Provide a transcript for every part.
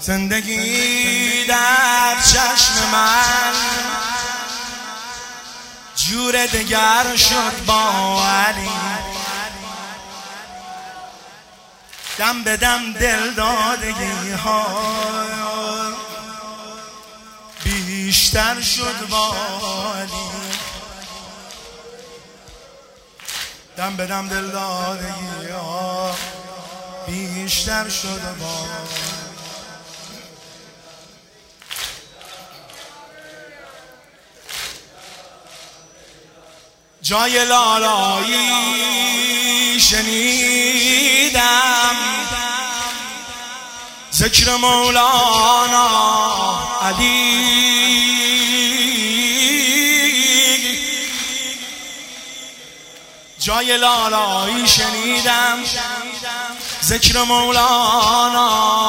زندگی در چشم من جور دگر شد با علی، دم به دم دل دادگی ها بیشتر شد با علی، دم به دم دل دادگی ها بیشتر شد با علی. جای لالایی شنیدم ذکر مولانا علی، جای لالایی شنیدم ذکر مولانا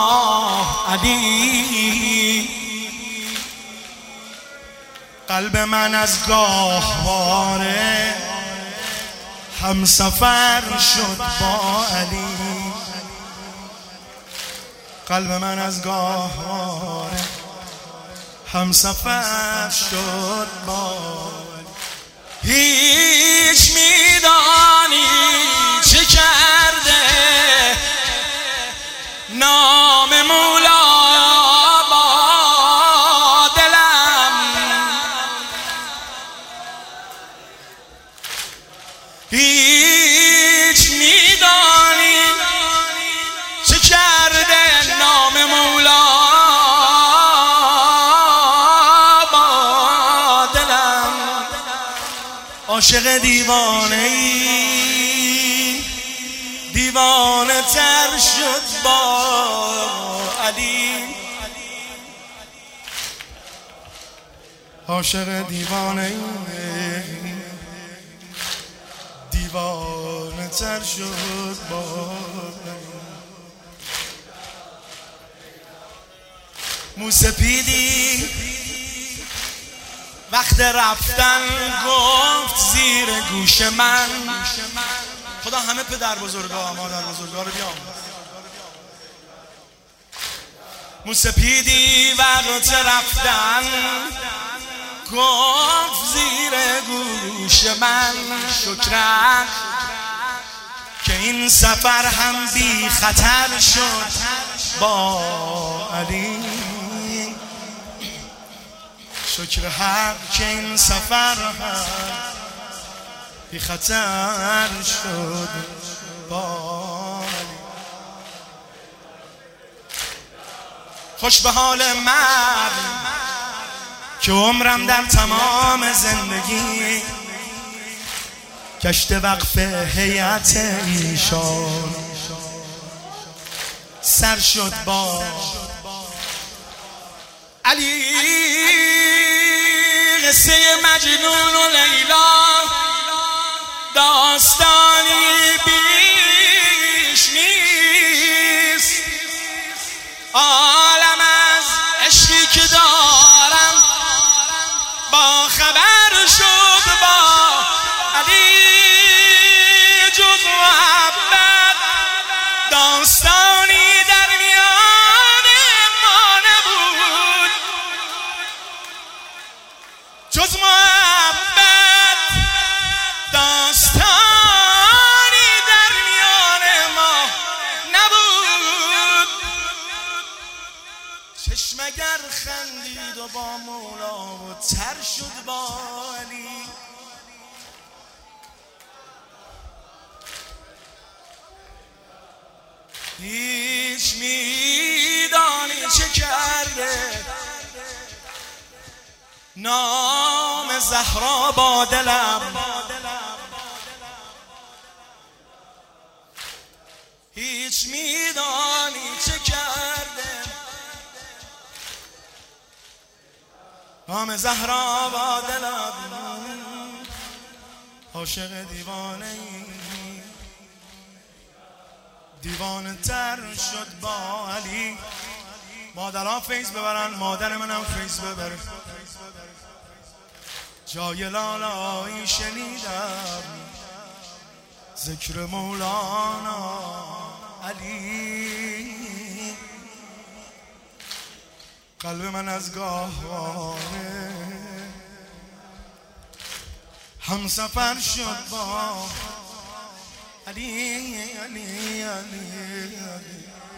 علی، قلب من از گاهواره همسفر شد با علی، قلب من از گاهواره همسفر شد با علی. هیچ میدانی چه کرده نام مولا هیچ میدانی چه کرده نام مولا با دلم، عاشق دیوانه ای دیوانه تر شد با علی، عاشق دیوانه ای دیوانه تر شد با موسپیدی وقت رفتن گفت زیر گوش من، خدا همه پدر بزرگا مادر بزرگا رو بیام. موسپیدی وقت رفتن گفت زیر گوش من شکرم که این سفر هم بی خطر شد با علی، شکر حق که این سفر هم بی خطر شد با علی. خوش به حال من که عمرم در تمام زندگی گشت وقف هیئت ایشان سر شد با علی. قصه مجنون و لیلا داستانی بیش نیست، عالم از عشقی که دارم با خبر شد با علی، جز محبت داستانی در میان ما نبود، جز محبت داستانی در میان ما نبود. چشمگر خندید و با مولا و تر شد با علی، هیچ میدانی چه کرده نام زهرا با دلم، هیچ میدانی چه کرده نام زهرا با دلم، عاشق دیوانه ای دیوانه تر شد با علی. مادرها فیض ببرن، مادر منم فیض ببره. جای لالایی شنیدم ذکر مولانا علی، قلب من از گاهواره همسفر شد با علی علی علی علی